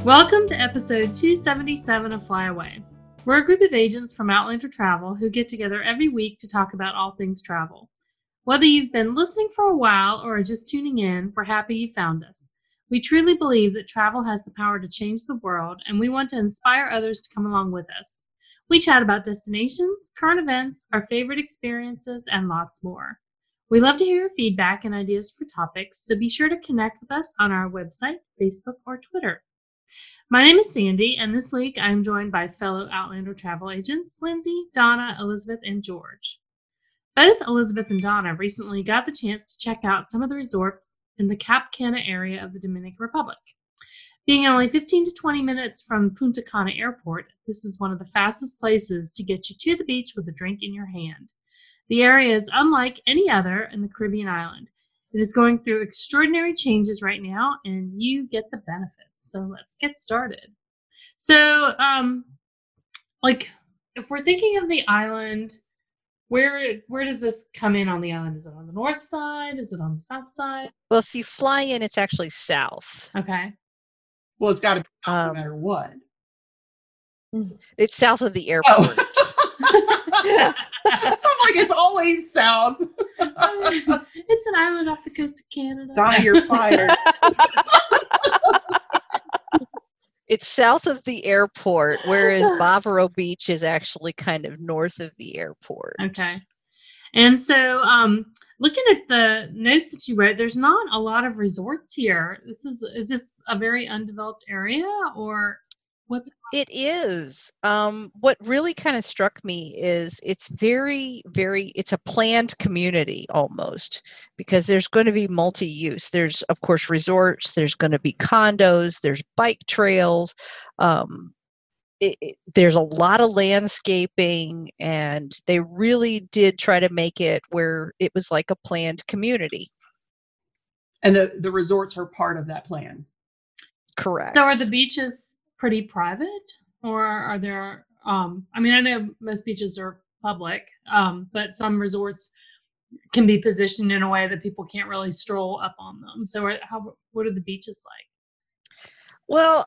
Welcome to episode 277 of Fly Away. We're a group of agents from Outlander Travel who get together every week to talk about all things travel. Whether you've been listening for a while or are just tuning in, we're happy you found us. We truly believe that travel has the power to change the world, and we want to inspire others to come along with us. We chat about destinations, current events, our favorite experiences, and lots more. We love to hear your feedback and ideas for topics, so be sure to connect with us on our website, Facebook, or Twitter. My name is Sandy, and this week I'm joined by fellow Outlander travel agents, Lindsay, Donna, Elizabeth, and George. Both Elizabeth and Donna recently got the chance to check out some of the resorts in the Cap Cana area of the Dominican Republic. Being only 15 to 20 minutes from Punta Cana Airport, this is one of the fastest places to get you to the beach with a drink in your hand. The area is unlike any other in the Caribbean island. It is going through extraordinary changes right now, and you get the benefits. So let's get started. So, if we're thinking of the island, where does this come in on the island? Is it on the north side? Is it on the south side? Well, if you fly in, it's actually south. Okay. Well, it's got to be south no matter what. It's south of the airport. I'm like, it's always south. It's an island off the coast of Canada. Donna, you're fired. It's south of the airport, whereas Bavaro Beach is actually kind of north of the airport. Okay. And so looking at the notes that you wrote, there's not a lot of resorts here. Is this a very undeveloped area, or what's it is? What really kind of struck me is it's very, very, it's a planned community almost, because there's going to be multi-use. There's, of course, resorts, there's going to be condos, there's bike trails. There's a lot of landscaping, and they really did try to make it where it was like a planned community. And the resorts are part of that plan. Correct. So are the beaches pretty private, or are there, I know most beaches are public, but some resorts can be positioned in a way that people can't really stroll up on them. So what are the beaches like? Well,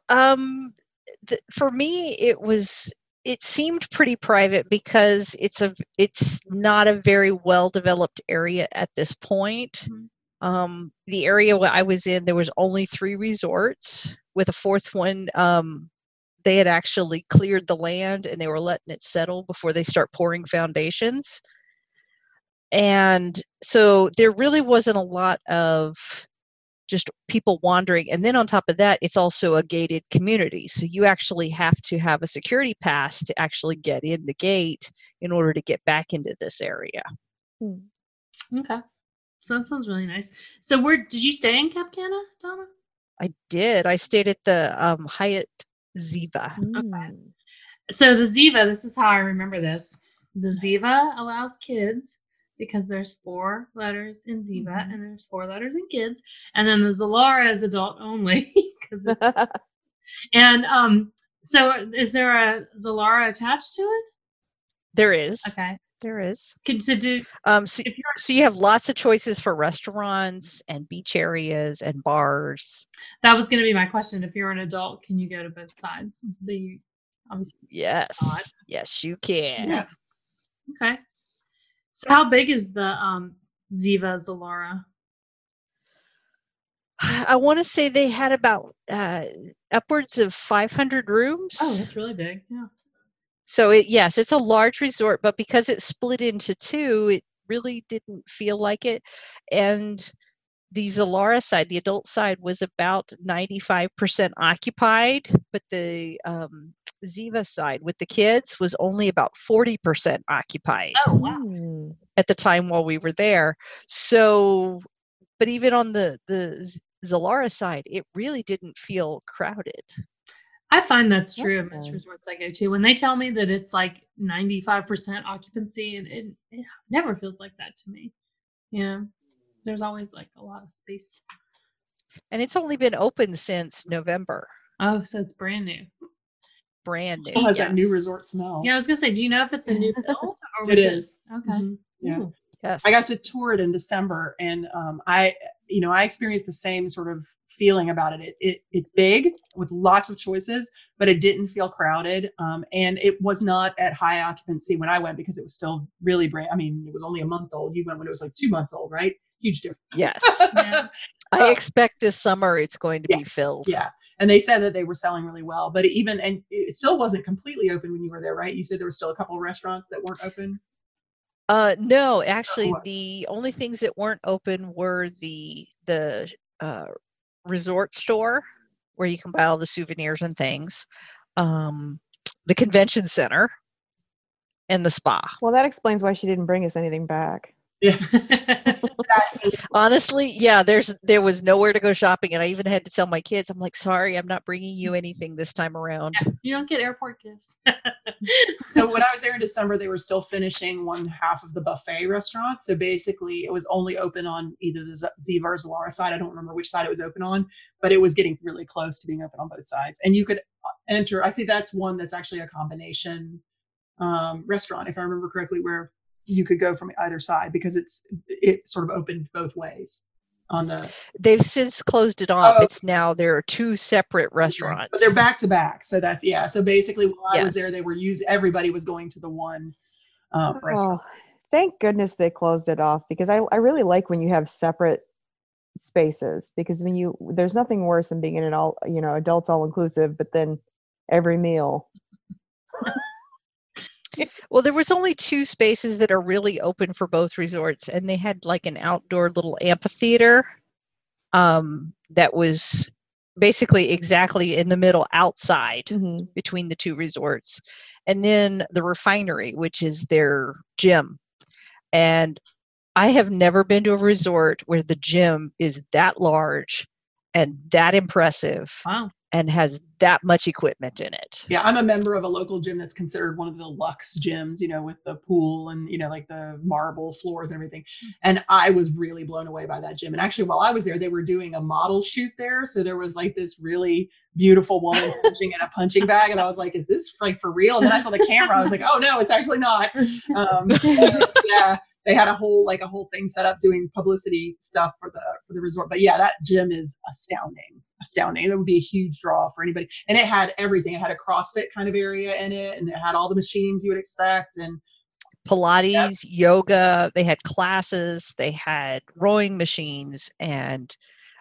for me, it seemed pretty private because it's not a very well developed area at this point. Mm-hmm. The area where I was in, there was only 3 resorts, with a 4th one. They had actually cleared the land and they were letting it settle before they start pouring foundations. And so there really wasn't a lot of just people wandering. And then on top of that, it's also a gated community. So you actually have to have a security pass to actually get in the gate in order to get back into this area. Okay. So that sounds really nice. So where did you stay in Cap Cana, Donna? I did. I stayed at the Hyatt Ziva. Okay. So the Ziva, this is how I remember this. The Ziva allows kids, because there's 4 letters in Ziva, and there's 4 letters in kids, and then the Zilara is adult only. And so is there a Zilara attached to it? There is. Okay. There is. So you have lots of choices for restaurants and beach areas and bars. That was going to be my question. If you're an adult, can you go to both sides? Obviously. Yes. Yes, you can. Yes. Okay. So how big is the Ziva Zilara? I want to say they had about upwards of 500 rooms. Oh, that's really big. Yeah. So it's a large resort, but because it's split into 2, it really didn't feel like it. And the Zilara side, the adult side, was about 95% occupied, but the Ziva side with the kids was only about 40% occupied. Oh, wow. At the time while we were there. So, but even on the Zilara side, it really didn't feel crowded. I find that's true of most resorts I go to. When they tell me that it's like 95% occupancy, and it never feels like that to me. There's always like a lot of space. And it's only been open since November. Oh, so it's brand new. Brand new. Still has that new resort smell. Yeah, I was gonna say, do you know if it's a new build? It is. Okay. Mm-hmm. Yeah. Yes. I got to tour it in December, and I I experienced the same sort of feeling about it. It's big with lots of choices, but it didn't feel crowded. And it was not at high occupancy when I went because it was still really brand. I mean, it was only a month old. You went when it was like 2 months old, right? Huge difference. Yes. Yeah. I expect this summer it's going to be filled. Yeah. And they said that they were selling really well, but and it still wasn't completely open when you were there, right? You said there were still a couple of restaurants that weren't open. No, actually, the only things that weren't open were the resort store where you can buy all the souvenirs and things, the convention center, and the spa. Well, that explains why she didn't bring us anything back. Yeah. Honestly, yeah, there was nowhere to go shopping, and I even had to tell my kids, I'm like, sorry, I'm not bringing you anything this time around. You don't get airport gifts. So when I was there in December, they were still finishing one half of the buffet restaurant. So basically, it was only open on either the Ziva or Zalara side. I don't remember which side it was open on, but it was getting really close to being open on both sides. And you could enter. I think that's one that's actually a combination restaurant, if I remember correctly, where you could go from either side because it sort of opened both ways. They've since closed it off. It's now there are two separate restaurants. But they're back to back. So that's so basically while I was there, they were everybody was going to the one restaurant. Thank goodness they closed it off because I really like when you have separate spaces because there's nothing worse than being in an adults all inclusive, but then every meal. Well, there was only two spaces that are really open for both resorts, and they had like an outdoor little amphitheater that was basically exactly in the middle outside between the two resorts. And then the Refinery, which is their gym. And I have never been to a resort where the gym is that large and that impressive. Wow. And has that much equipment in it. Yeah, I'm a member of a local gym that's considered one of the luxe gyms, with the pool and, like the marble floors and everything. And I was really blown away by that gym. And actually, while I was there, they were doing a model shoot there. So there was like this really beautiful woman punching in a punching bag. And I was like, is this like for real? And then I saw the camera. I was like, oh, no, it's actually not. Yeah. They had a whole thing set up doing publicity stuff for the resort. But yeah, that gym is astounding. That would be a huge draw for anybody. And it had everything. It had a CrossFit kind of area in it, and it had all the machines you would expect, and Pilates, yoga. They had classes. They had rowing machines and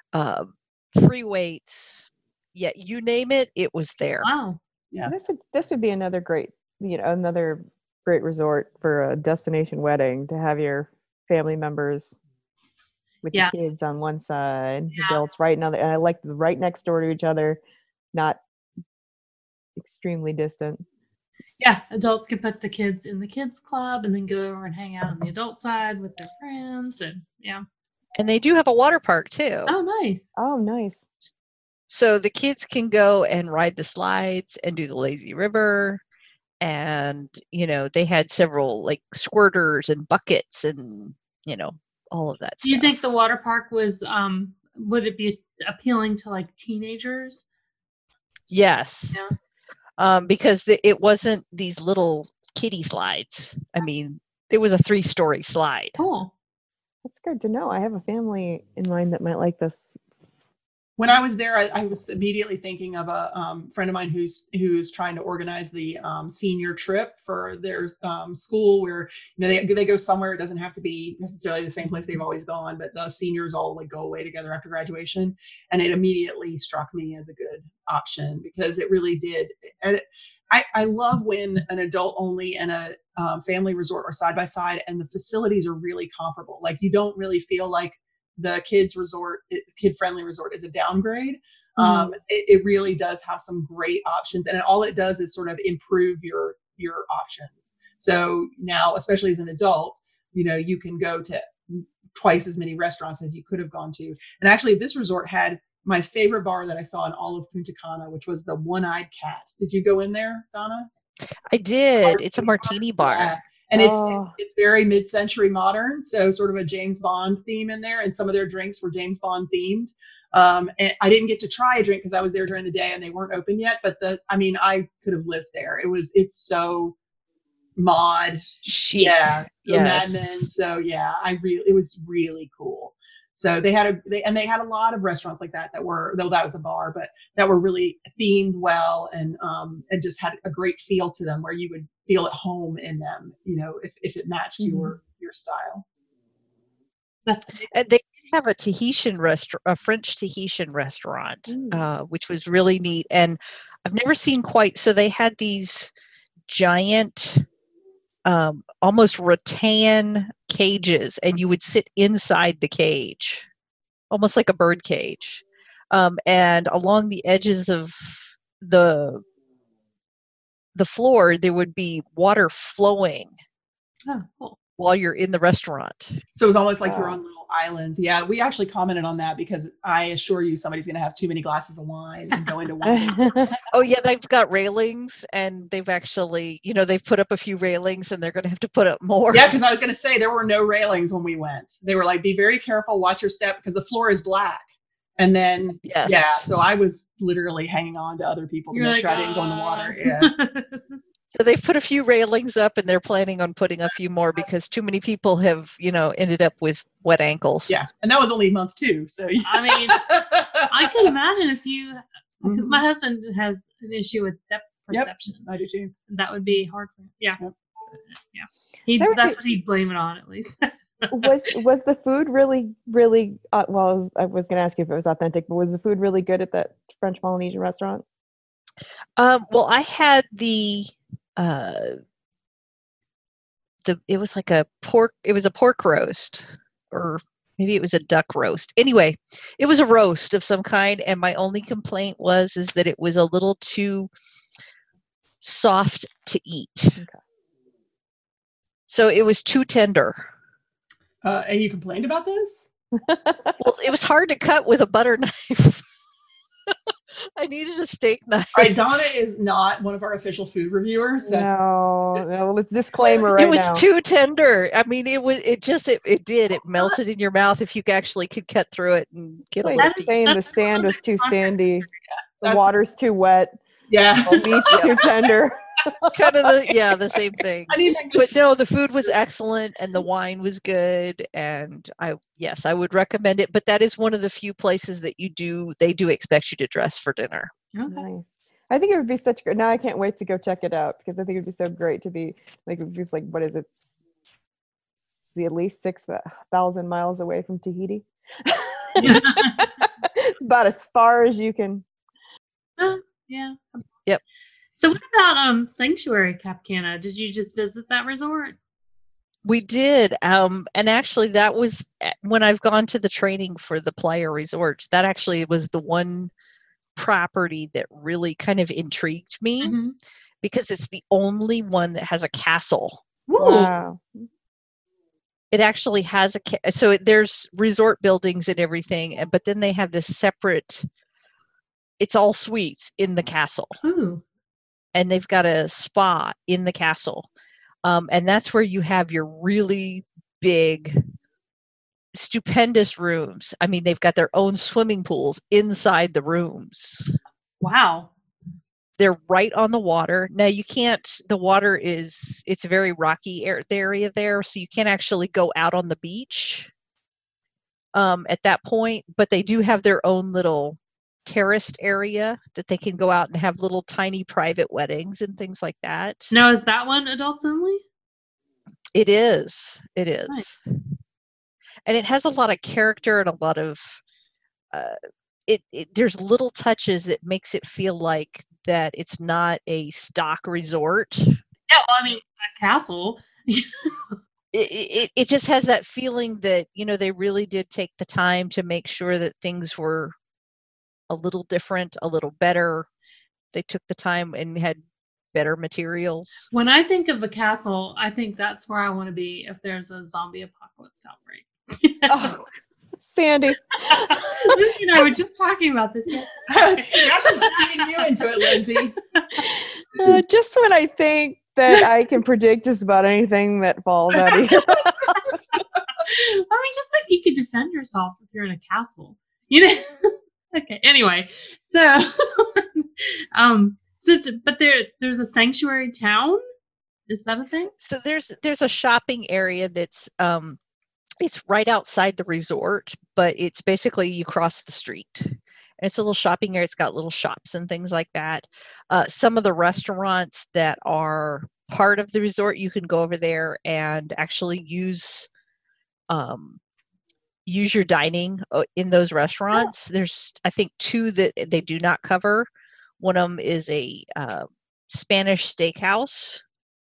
free weights. Yeah, you name it, it was there. Wow. Yeah. This would be another great resort for a destination wedding to have your family members with the kids on one side, adults right now, and I like right next door to each other, not extremely distant. Yeah, adults can put the kids in the kids club and then go over and hang out on the adult side with their friends, and And they do have a water park too. Oh, nice. Oh, nice. So the kids can go and ride the slides and do the lazy river. And, they had several like squirters and buckets and, all of that stuff. Do you think the water park was, would it be appealing to like teenagers? Yes. Yeah. Because it wasn't these little kiddie slides. I mean, there was a 3-story slide. Cool. That's good to know. I have a family in mind that might like this. When I was there, I was immediately thinking of a friend of mine who's trying to organize the senior trip for their school, where they go somewhere. It doesn't have to be necessarily the same place they've always gone, but the seniors all like go away together after graduation. And it immediately struck me as a good option because it really did. And I love when an adult only and a family resort are side by side, and the facilities are really comparable. Like you don't really feel like the kid-friendly resort is a downgrade. It really does have some great options, and all it does is sort of improve your options. So now, especially as an adult, you can go to twice as many restaurants as you could have gone to. And actually, this resort had my favorite bar that I saw in all of Punta Cana, which was the One-Eyed Cat. Did you go in there, Donna? I did. It's a martini bar. Yeah. And it's very mid-century modern, so sort of a James Bond theme in there. And some of their drinks were James Bond themed. And I didn't get to try a drink because I was there during the day and they weren't open yet. But I could have lived there. It's so mod chic. Yeah, yes. Mad Men. So yeah, it was really cool. So they had a lot of restaurants like that were, though that was a bar, but that were really themed well and just had a great feel to them where you would feel at home in them, if it matched your style. And they did have a Tahitian restaurant, a French Tahitian restaurant, which was really neat. And I've never seen quite, so they had these giant, almost rattan cages, and you would sit inside the cage, almost like a bird cage. And along the edges of the floor, there would be water flowing. Oh, cool. While you're in the restaurant. So it was almost like you're on little islands. Yeah, we actually commented on that because I assure you somebody's going to have too many glasses of wine and go into one. Oh yeah, they've got railings, and they've actually, they've put up a few railings, and they're going to have to put up more. Yeah, because I was going to say there were no railings when we went. They were like, be very careful, watch your step, because the floor is black. And then, so I was literally hanging on to other people to make sure I didn't go in the water. Yeah. So they've put a few railings up, and they're planning on putting a few more because too many people have, ended up with wet ankles. Yeah. And that was only month 2. So I mean, I can imagine because my husband has an issue with depth perception. Yep, I do too. That would be hard for him. Yeah. Yep. Yeah. That's what he'd blame it on, at least. was the food really, really, I was going to ask you if it was authentic, but was the food really good at that French Polynesian restaurant? Well, I had it was like a pork roast, or maybe it was a duck roast. Anyway, it was a roast of some kind, and my only complaint is that it was a little too soft to eat. Okay. So it was too tender. And you complained about this? Well, it was hard to cut with a butter knife. I needed a steak knife. All right, Donna is not one of our official food reviewers. No, let's disclaimer right now. It was too tender. I mean, it melted in your mouth if you actually could cut through it and get a little piece. Saying the sand was too sandy, the water's too wet. Yeah, the meat's too tender. Kind of the same thing. But no, the food was excellent and the wine was good, and I would recommend it. But that is one of the few places that they do expect you to dress for dinner. Okay. Nice. I think it would be such good. Now I can't wait to go check it out because I think it'd be so great to be like, it's like, what is it? It's at least 6,000 miles away from Tahiti. It's about as far as you can. Yeah. Yep. So what about Sanctuary Cap Cana? Did you just visit that resort? We did. And actually that was when I've gone to the training for the Playa Resorts. That actually was the one property that really kind of intrigued me because it's the only one that has a castle. Wow. It actually has there's resort buildings and everything, but then they have this separate, it's all suites in the castle. Ooh. And they've got a spa in the castle. And that's where you have your really big, stupendous rooms. I mean, they've got their own swimming pools inside the rooms. Wow. They're right on the water. Now the water it's a very rocky area there, so you can't actually go out on the beach at that point, but they do have their own little terraced area that they can go out and have little tiny private weddings and things like that. Now, is that one adults only? It is. Nice. And it has a lot of character and a lot of there's little touches that makes it feel like that it's not a stock resort. Yeah, well, I mean, a castle. It just has that feeling that, they really did take the time to make sure that things were a little different, a little better. They took the time and had better materials. When I think of a castle, I think that's where I want to be if there's a zombie apocalypse outbreak. Oh, Sandy. Lucy and I were just talking about this yesterday. Josh is dragging you into it, Lindsay. Just when I think that I can predict just about anything that falls out of you. I mean, just like you could defend yourself if you're in a castle. Okay. Anyway, so, but there's a sanctuary town. Is that a thing? So there's a shopping area that's It's right outside the resort, but it's basically you cross the street. And it's a little shopping area. It's got little shops and things like that. Some of the restaurants that are part of the resort, you can go over there and actually use your dining in those restaurants. There's, I think, 2 that they do not cover. One of them is a Spanish steakhouse.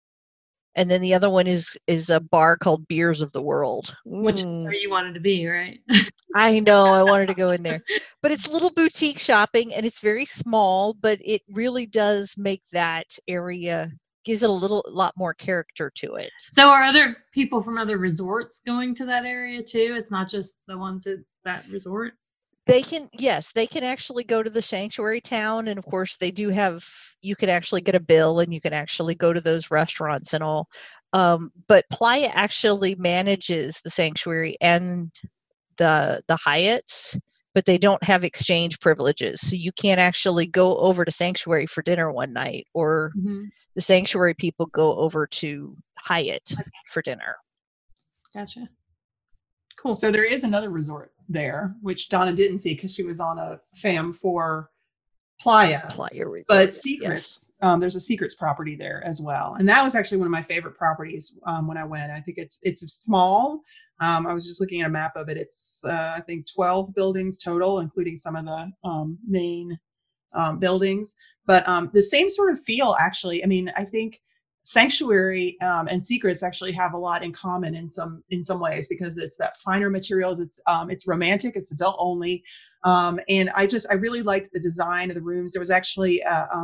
And then the other one is a bar called Beers of the World. Which is where you wanted to be, right? I know, I wanted to go in there. But it's little boutique shopping, and it's very small, but it really does make that area, gives it a lot more character to it. So are other people from other resorts going to that area too? It's not just the ones at that resort? They can actually go to the sanctuary town, and of course they do have, you can actually get a bill and you can actually go to those restaurants and all. But Playa actually manages the sanctuary and the Hyatts, but they don't have exchange privileges. So you can't actually go over to sanctuary for dinner one night, or the sanctuary people go over to Hyatt for dinner. Gotcha. Cool. So there is another resort there, which Donna didn't see because she was on a FAM for Playa Resort, but Secrets, yes. There's a Secrets property there as well, and that was actually one of my favorite properties when I went. I think it's small. I was just looking at a map of it. It's I think 12 buildings total, including some of the main buildings, but the same sort of feel actually. I mean, I think Sanctuary and Secrets actually have a lot in common in some ways, because it's that finer materials. It's romantic. It's adult only, and I really liked the design of the rooms. There was actually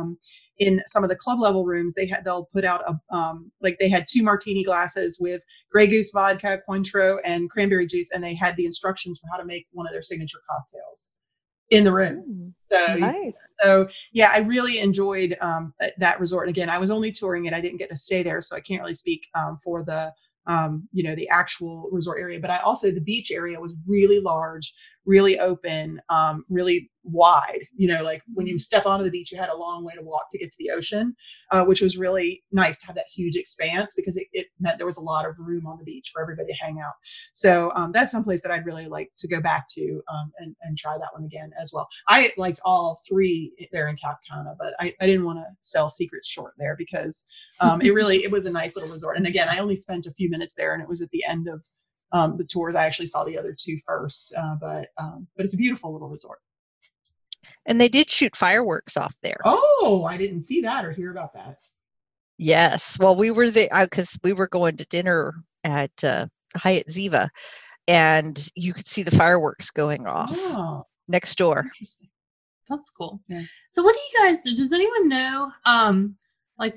in some of the club level rooms they'll put out they had 2 martini glasses with Grey Goose vodka, Cointreau, and cranberry juice, and they had the instructions for how to make one of their signature cocktails in the room. So nice. So yeah, I really enjoyed that resort. And again, I was only touring it. I didn't get to stay there, so I can't really speak for the the actual resort area. But the beach area was really large, really open, really wide. Like when you step onto the beach, you had a long way to walk to get to the ocean, which was really nice to have that huge expanse, because it meant there was a lot of room on the beach for everybody to hang out. So that's someplace that I'd really like to go back to and try that one again as well. I liked all 3 there in Cap Cana, but I didn't want to sell Secrets short there, because it was a nice little resort. And again, I only spent a few minutes there, and it was at the end of the tours. I actually saw the other 2 first, but it's a beautiful little resort. And they did shoot fireworks off there. Oh, I didn't see that or hear about that. Yes. Well, we were there because we were going to dinner at Hyatt Ziva, and you could see the fireworks going off next door. Interesting. That's cool. Yeah. So what does anyone know like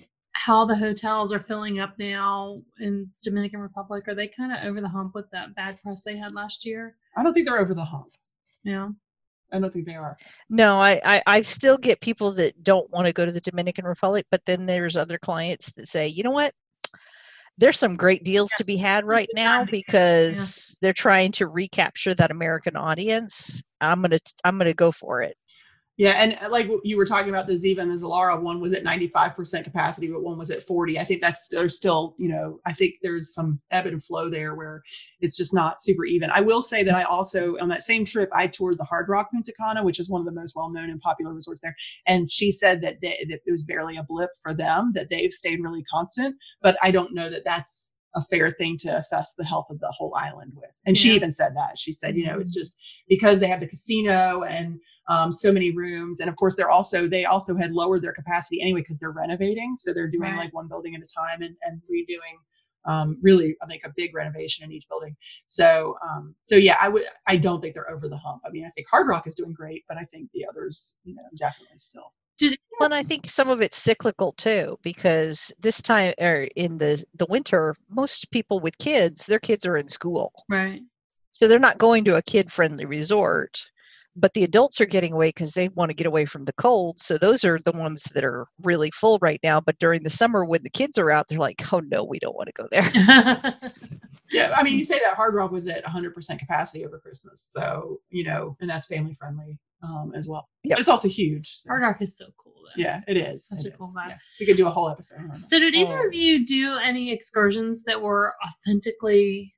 how the hotels are filling up now in Dominican Republic? Are they kind of over the hump with that bad press they had last year? I don't think they're over the hump. Yeah. I don't think they are. No, I still get people that don't want to go to the Dominican Republic, but then there's other clients that say, you know what? There's some great deals to be had right now, because they're trying to recapture that American audience. I'm gonna go for it. Yeah, and like you were talking about the Ziva and the Zilara, one was at 95% capacity, but one was at 40. I think there's still, I think there's some ebb and flow there where it's just not super even. I will say that I also, on that same trip, I toured the Hard Rock Punta Cana, which is one of the most well-known and popular resorts there. And she said that it was barely a blip for them, that they've stayed really constant. But I don't know that that's a fair thing to assess the health of the whole island with. And she even said that. She said, it's just because they have the casino and so many rooms. And of course, they also had lowered their capacity anyway, because they're renovating. So they're doing like one building at a time and redoing really like a big renovation in each building. So yeah, I don't think they're over the hump. I mean, I think Hard Rock is doing great, but I think the others, definitely still. And I think some of it's cyclical too, because this time or in the winter, most people with kids, their kids are in school. Right. So they're not going to a kid-friendly resort, but the adults are getting away because they want to get away from the cold. So those are the ones that are really full right now. But during the summer, when the kids are out, they're like, oh no, we don't want to go there. Yeah. I mean, you say that Hard Rock was at 100% capacity over Christmas. So, and that's family friendly as well. Yep. But it's also huge. So. Hard Rock is so cool though. Yeah, it is. Such a cool vibe. Yeah. We could do a whole episode on that. So did either of you do any excursions that were authentically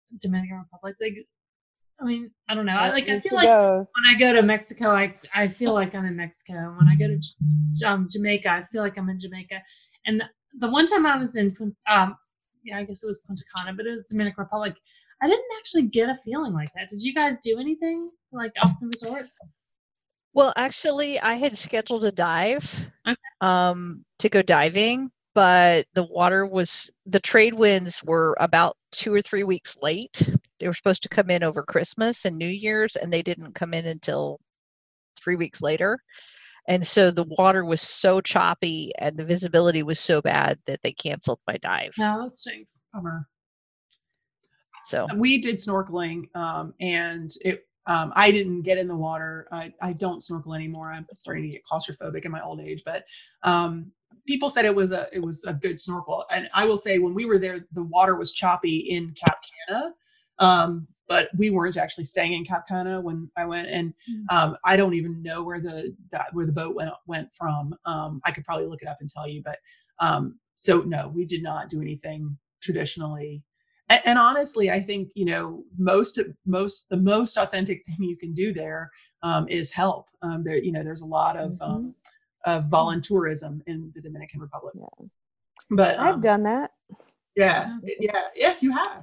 Dominican Republic. Like, I mean, I don't know. I feel She like goes. when I go to Mexico, I feel like I'm in Mexico. When I go to Jamaica, I feel like I'm in Jamaica. And the one time I was in, I guess it was Punta Cana, but it was Dominican Republic. I didn't actually get a feeling like that. Did you guys do anything like off the resorts? Well, actually, I had scheduled a dive Okay. To go diving, but the trade winds were about 2 or 3 weeks late. They were supposed to come in over Christmas and New Year's, and they didn't come in until 3 weeks later. And so the water was so choppy and the visibility was so bad that they canceled my dive. No, that stinks. Bummer. So we did snorkeling, and I didn't get in the water. I don't snorkel anymore. I'm starting to get claustrophobic in my old age, but people said it was a good snorkel. And I will say, when we were there, the water was choppy in Cap Cana, but we weren't actually staying in Cap Cana when I went. And I don't even know where the boat went from. I could probably look it up and tell you, but so no, we did not do anything traditionally. And honestly, I think, the most authentic thing you can do there is help. There's a lot of voluntourism in the Dominican Republic. Yeah. But I've done that. Yeah. Yes, you have.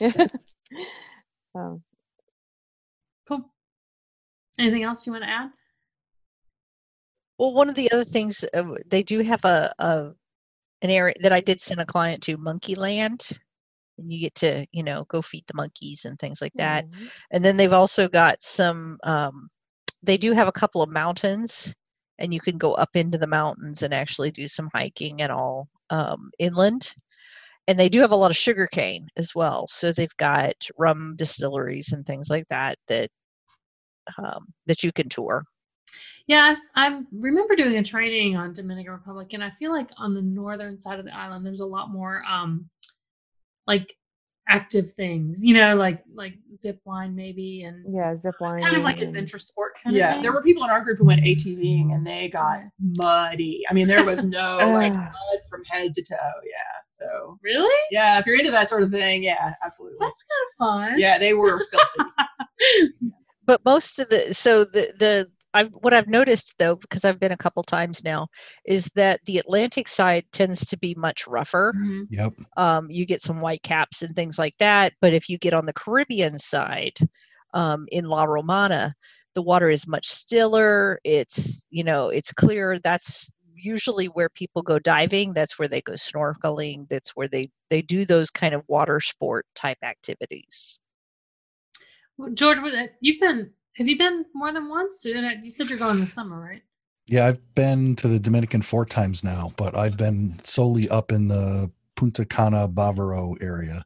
Oh. Cool. Anything else you want to add? Well, one of the other things, they do have an area that I did send a client to, Monkey Land. And you get to, go feed the monkeys and things like that. And then they've also got some, they do have a couple of mountains, and you can go up into the mountains and actually do some hiking and all inland. And they do have a lot of sugarcane as well. So they've got rum distilleries and things like that that you can tour. Yes, I remember doing a training on Dominican Republic, and I feel like on the northern side of the island, there's a lot more like active things, like zip line maybe, and zip line, kind of like adventure sport kind of things. There were people in our group who went ATVing, and they got muddy. I mean, there was no mud from head to toe. Yeah. So really, if you're into that sort of thing, absolutely, that's kind of fun. Yeah, they were filthy. But most of what I've noticed, though, because I've been a couple times now, is that the Atlantic side tends to be much rougher. Mm-hmm. Yep. You get some white caps and things like that. But if you get on the Caribbean side, in La Romana, the water is much stiller. It's clear. That's usually where people go diving. That's where they go snorkeling. That's where they do those kind of water sport type activities. Well, George, have you been more than once? You said you're going this summer, right? Yeah, I've been to the Dominican 4 times now, but I've been solely up in the Punta Cana, Bávaro area.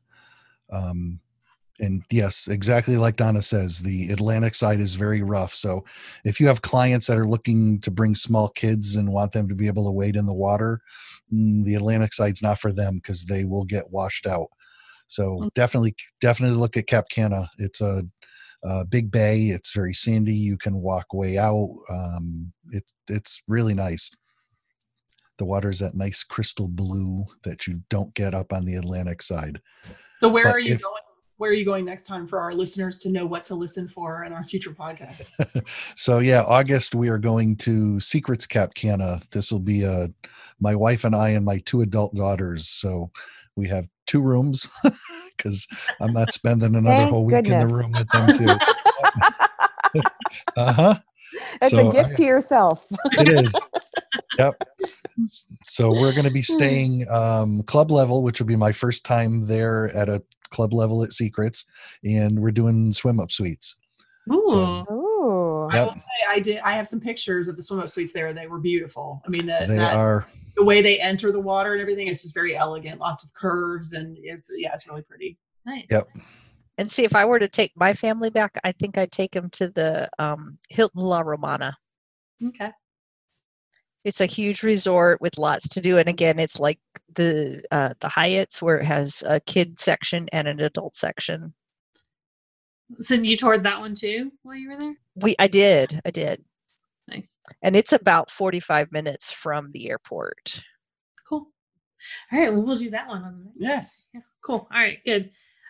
And yes, exactly like Donna says, the Atlantic side is very rough. So if you have clients that are looking to bring small kids and want them to be able to wade in the water, the Atlantic side's not for them because they will get washed out. So definitely look at Cap Cana. It's a big bay. It's very sandy. You can walk way out. It's really nice. The water is that nice crystal blue that you don't get up on the Atlantic side. So where are you going? Where are you going next time for our listeners to know what to listen for in our future podcasts? So August, we are going to Secrets Cap Cana. This will be my wife and I and my 2 adult daughters. So we have 2 rooms because I'm not spending another whole week in the room with them too. It's a gift to yourself. It is. Yep. So we're going to be staying club level, which will be my first time there at a club level at Secrets, and we're doing swim up suites. Ooh. So, I will say I have some pictures of the swim up suites there. They were beautiful. I mean, the way they enter the water and everything, it's just very elegant, lots of curves, and it's really pretty. Nice. Yep. And see, if I were to take my family back, I think I'd take them to the Hilton La Romana. Okay. It's a huge resort with lots to do. And again, it's like the Hyatt's, where it has a kid section and an adult section. So you toured that one too while you were there? I did. Nice. And it's about 45 minutes from the airport. Cool. All right. Well, we'll do that one on the next. Yes. Yeah. Cool. All right. Good.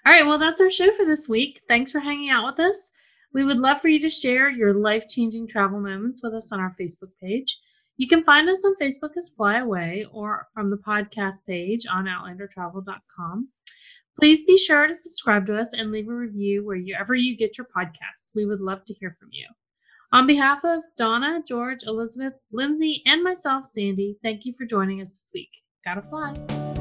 All right, well, that's our show for this week. Thanks for hanging out with us. We would love for you to share your life-changing travel moments with us on our Facebook page. You can find us on Facebook as Fly Away or from the podcast page on outlandertravel.com. Please be sure to subscribe to us and leave a review wherever you get your podcasts. We would love to hear from you. On behalf of Donna, George, Elizabeth, Lindsay, and myself, Sandy, thank you for joining us this week. Gotta fly.